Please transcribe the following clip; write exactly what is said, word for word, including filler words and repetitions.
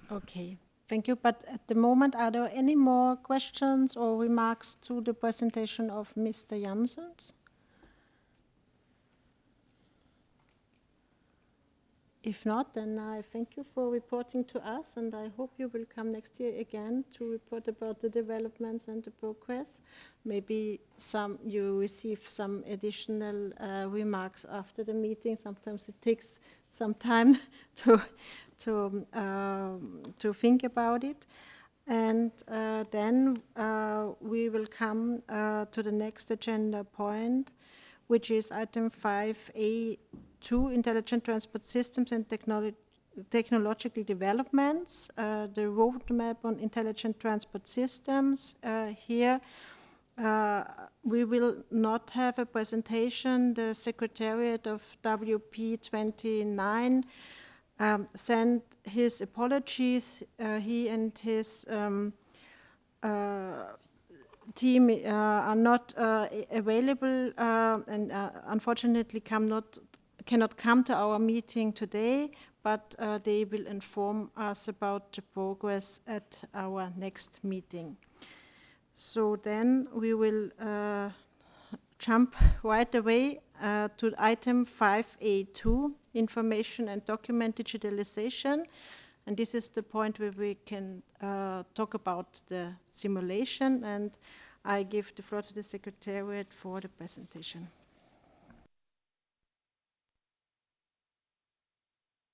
Okay, thank you. But at the moment, are there any more questions or remarks to the presentation of Mister Janssens? If not, then I thank you for reporting to us, and I hope you will come next year again to report about the developments and the progress. Maybe some you receive some additional uh, remarks after the meeting. Sometimes it takes some time to to um, to think about it. And uh, then uh, we will come uh, to the next agenda point, which is item five A two, Intelligent Transport Systems and Technolo Technological Developments, uh, the roadmap on intelligent transport systems. Uh, here, uh, we will not have a presentation. The Secretariat of W P twenty-nine um, sent his apologies. Uh, he and his um, uh, team uh, are not uh, available uh, and uh, unfortunately come not, cannot come to our meeting today, but uh, they will inform us about the progress at our next meeting. So then we will uh, jump right away uh, to item five A two, Information and Document Digitalization. And this is the point where we can uh, talk about the simulation, and I give the floor to the Secretariat for the presentation.